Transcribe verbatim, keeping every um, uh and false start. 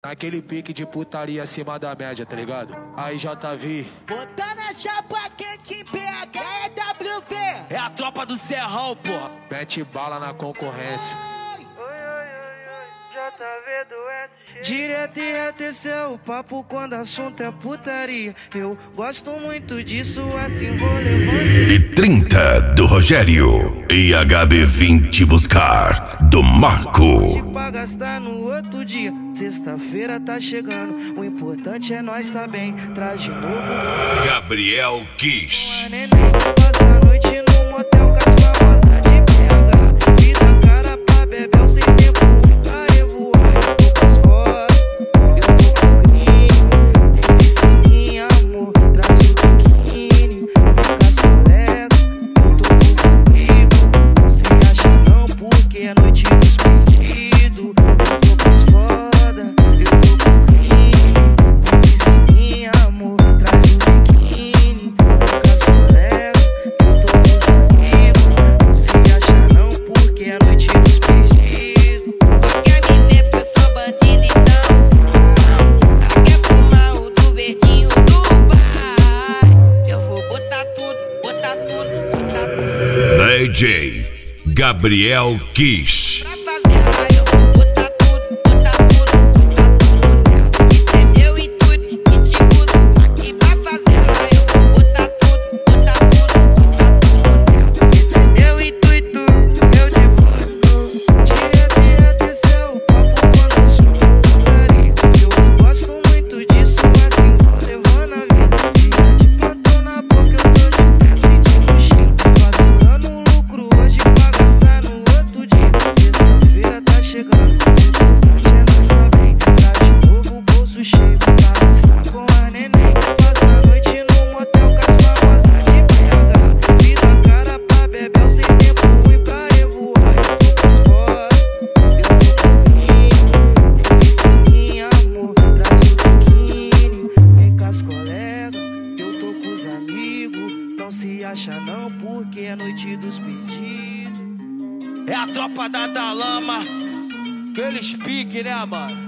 Aquele pique de putaria acima da média, tá ligado? Aí J V. Botando a chapa quente em B H é W V. É a tropa do Serrão, porra. Mete bala na concorrência. Direto e reto, esse é o papo quando assunto é putaria. Eu gosto muito disso, assim vou levando. E trinta do Rogério e H B vinte buscar do Marco. Pra gastar no outro dia. Sexta-feira tá chegando, o importante é nós tá bem. Traz de novo Gabriel Kish. Passa a noite no motel com as famosas de B H. Vida cara pra bebel sem tempo pra revoar. Eu tô com as fora, eu tô com o gringo. Tem piscininha, amor, traz o biquíni. Vem com as colegas, eu tô com os amigos. Não se acha não, porque é noite dos perdidos. Eu tô com as foda, eu tô com o gringo. Tem piscininha, amor, traz o biquíni. Vem com as colegas, eu tô com os amigos. Não se acha não, porque é noite dos perdidos. Só quer me ver porque eu sou bandido então. Ela quer fumar o do verdinho do pai. Eu vou botar tudo, botar tudo, botar tudo. D J Gabriel Kish. Pra favela eu vou botar tudo, botar tudo, botar tudo nela. Isso é meu intuito e te uso. Aqui pra favela eu vou botar tudo, botar tudo, botar tudo nela. Isso é meu intuito, eu te uso. Direto e reto, esse é o papo quando assunto é putaria. Eu gosto muito disso, assim vou levando a vida. Dia de plantão na boca, eu tô de peça e de mochila. Faturando um lucro hoje pra gastar no outro dia. Sexta-feira tá chegando, o importante é nós tá bem. Tá de novo o bolso cheio pra gastar com a neném. Passa a noite no motel com as famosas de B H. Vida cara pra bebel sem tempo ruim pra revoar. Eu tô com as fora, eu tô com o gringo. Tem piscininha, amor, traz o biquíni. Vem com as colegas, eu tô com os amigos. Não se acha não, porque é noite dos pedidos. É a tropa da Dalama. Aqueles pique, né, mano?